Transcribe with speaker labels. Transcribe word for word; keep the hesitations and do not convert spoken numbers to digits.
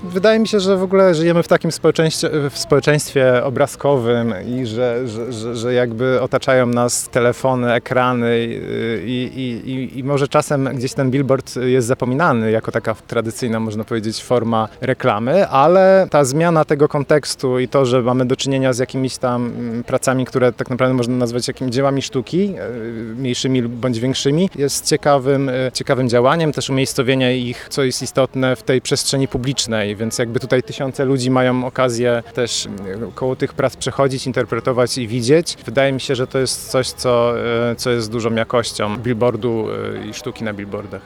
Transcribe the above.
Speaker 1: wydaje mi się, że w ogóle żyjemy w takim społeczeństwie, w społeczeństwie obrazkowym i że, że, że, że jakby otaczają nas telefony, ekrany i, i, i, i może czasem gdzieś ten billboard jest zapominany jako taka tradycyjna, można powiedzieć, forma reklamy, ale ta zmiana tego kontekstu i to, że mamy do czynienia z jakimiś tam pracami, które tak naprawdę można nazwać jakimiś dziełami sztuki, mniejszymi bądź większymi, jest ciekawym, ciekawym działaniem, też umiejscowienie ich, co jest istotne w tej przestrzeni publicznej, więc jakby tutaj tysiące ludzi mają okazję też koło tych prac przechodzić, interpretować i widzieć. Wydaje mi się, że to jest coś, co, co jest dużą jakością billboardu i sztuki na billboardach.